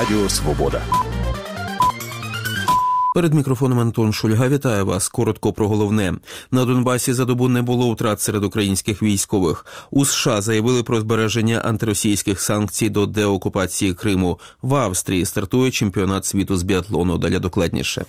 Радіо Свобода. Перед мікрофоном Антон Шульга. Вітаю вас. Коротко про головне. На Донбасі за добу не було втрат серед українських військових. У США заявили про збереження антиросійських санкцій до деокупації Криму. В Австрії стартує чемпіонат світу з біатлону. Далі докладніше.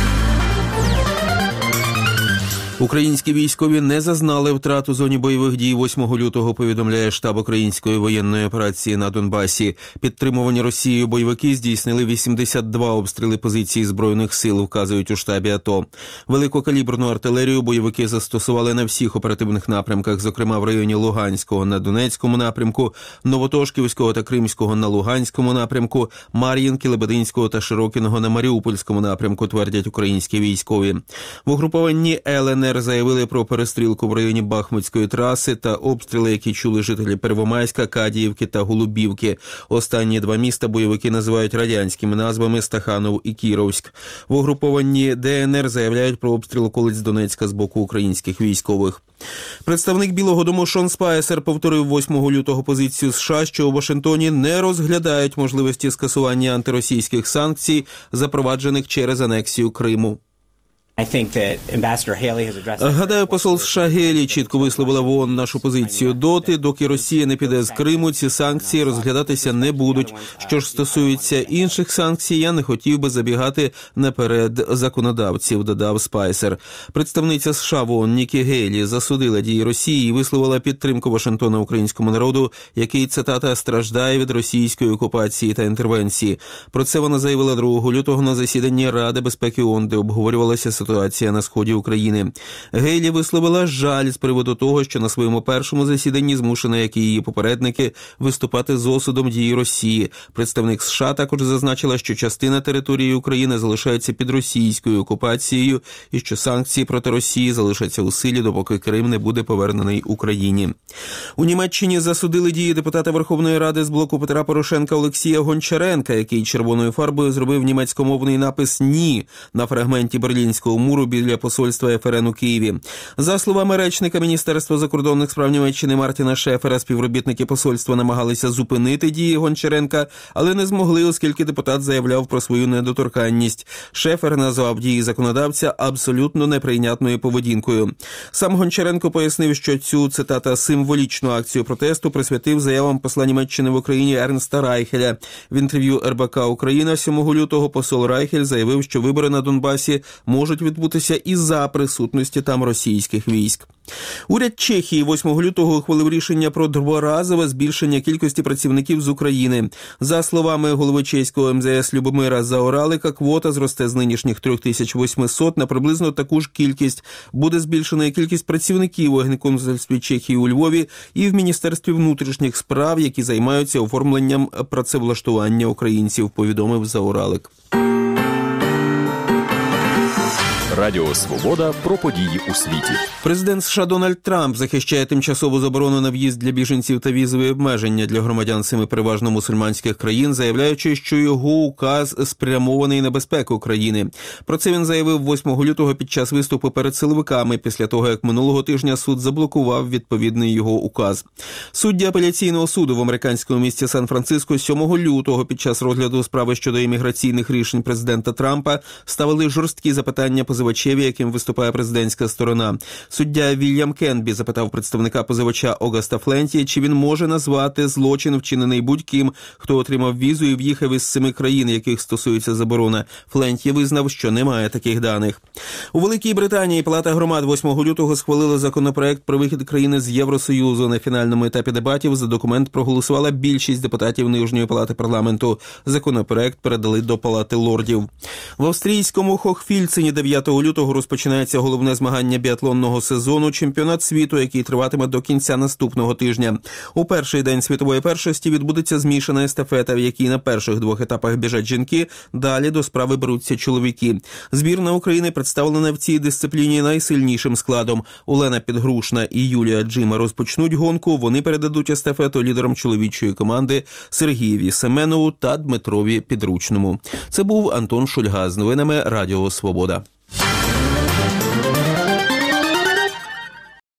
Українські військові не зазнали втрат у зоні бойових дій 8 лютого, повідомляє штаб української воєнної операції на Донбасі. Підтримувані Росією бойовики здійснили 82 обстріли позицій Збройних сил, вказують у штабі АТО. Великокаліберну артилерію бойовики застосували на всіх оперативних напрямках, зокрема в районі Луганського на Донецькому напрямку, Новотошківського та Кримського на Луганському напрямку, Мар'їнки, Лебединського та Широкіного на Маріупольському напрямку, твердять українські військові. В угрупованні ЛНР заявили про перестрілку в районі Бахмутської траси та обстріли, які чули жителі Первомайська, Кадіївки та Голубівки. Останні два міста бойовики називають радянськими назвами Стаханов і Кіровськ. В угрупованні ДНР заявляють про обстріл околиць Донецька з боку українських військових. Представник Білого дому Шон Спайсер повторив 8 лютого позицію США, що у Вашингтоні не розглядають можливості скасування антиросійських санкцій, запроваджених через анексію Криму. Гадаю, посол США Гейлі чітко висловила в ООН нашу позицію. Доки Росія не піде з Криму, ці санкції розглядатися не будуть. Що ж стосується інших санкцій, я не хотів би забігати наперед законодавців, додав Спайсер. Представниця США в ООН Нікі Гейлі засудила дії Росії і висловила підтримку Вашингтона українському народу, який, цитата, страждає від російської окупації та інтервенції. Про це вона заявила 2 лютого на засіданні Ради безпеки ООН, де обговорювалася ситуація на сході України. Гейлі висловила жаль з приводу того, що на своєму першому засіданні змушена, як і її попередники, виступати з осудом дії Росії. Представник США також зазначила, що частина території України залишається під російською окупацією і що санкції проти Росії залишаться у силі, допоки Крим не буде повернений Україні. У Німеччині засудили дії депутата Верховної Ради з блоку Петра Порошенка Олексія Гончаренка, який червоною фарбою зробив німецькомовний напис «Ні» на фрагменті Берлінського муру біля посольства ФРН у Києві. За словами речника Міністерства закордонних справ Німеччини Мартіна Шефера, співробітники посольства намагалися зупинити дії Гончаренка, але не змогли, оскільки депутат заявляв про свою недоторканність. Шефер назвав дії законодавця абсолютно неприйнятною поведінкою. Сам Гончаренко пояснив, що цю, цитата, символічну акцію протесту присвятив заявам посла Німеччини в Україні Ернста Райхеля. В інтерв'ю РБК «Україна» 7 лютого посол Райхель заявив, що вибори на Донбасі можуть відбутися і за присутності там російських військ. Уряд Чехії 8 лютого ухвалив рішення про дворазове збільшення кількості працівників з України. За словами голови чеського МЗС Любомира Заоралика, квота зросте з нинішніх 3800 на приблизно таку ж кількість. Буде збільшена і кількість працівників у Генконсульстві Чехії у Львові і в Міністерстві внутрішніх справ, які займаються оформленням працевлаштування українців, повідомив Заоралик. Радіо Свобода про події у світі. Президент США Дональд Трамп захищає тимчасову заборону на в'їзд для біженців та візові обмеження для громадян 7 переважно мусульманських країн, заявляючи, що його указ спрямований на безпеку країни. Про це він заявив 8 лютого під час виступу перед силовиками, після того, як минулого тижня суд заблокував відповідний його указ. Судді апеляційного суду в американському місті Сан-Франциско 7 лютого під час розгляду справи щодо імміграційних рішень президента Трампа ставили жорсткі запитання позивачеві, яким виступає президентська сторона. Суддя Вільям Кенбі запитав представника позивача Огаста Фленті, чи він може назвати злочин, вчинений будь-ким, хто отримав візу і в'їхав із 7 країн, яких стосується заборона. Фленті визнав, що немає таких даних. У Великій Британії Палата громад 8 лютого схвалила законопроект про вихід країни з Євросоюзу. На фінальному етапі дебатів за документ проголосувала більшість депутатів Нижньої палати парламенту. Законопроект передали до Палати лордів. В австрійському Хохфільцені 9 лютого розпочинається головне змагання біатлонного сезону – чемпіонат світу, який триватиме до кінця наступного тижня. У перший день світової першості відбудеться змішана естафета, в якій на перших 2 етапах біжать жінки, далі до справи беруться чоловіки. Збірна України представлена в цій дисципліні найсильнішим складом. Олена Підгрушна і Юлія Джима розпочнуть гонку, вони передадуть естафету лідерам чоловічої команди Сергієві Семенову та Дмитрові Підручному. Це був Антон Шульга з новинами Радіо Свобода.